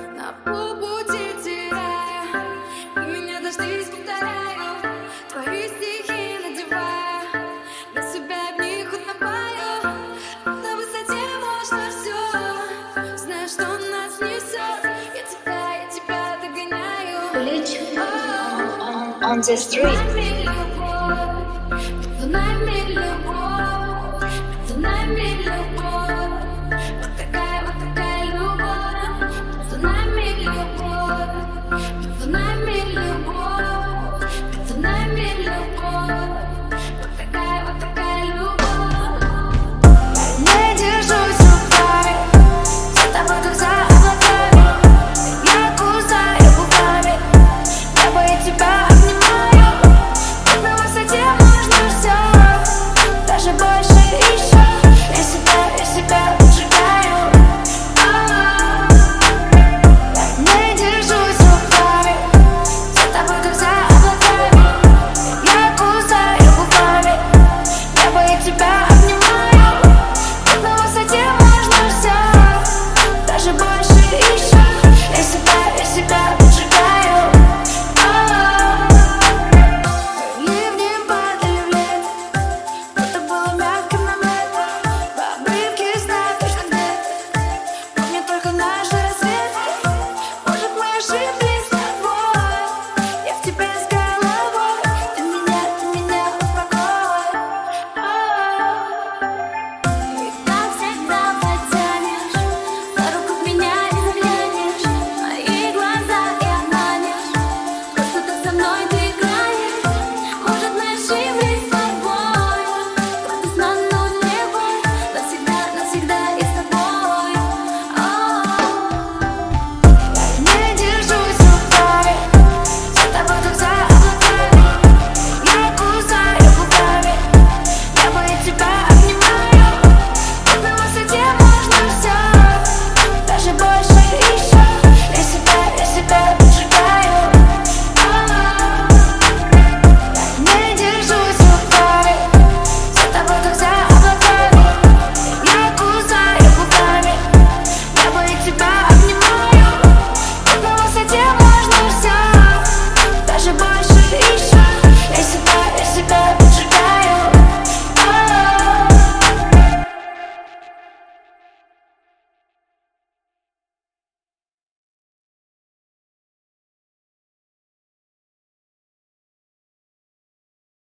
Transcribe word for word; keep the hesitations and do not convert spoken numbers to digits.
на полпути теряя. И меня дождись, повторяю, твои стихи надевая, на себя в них утопаю. На высоте можно все, знаешь, что нас несет. Я тебя, я тебя догоняю. Bleach on, on, on the street.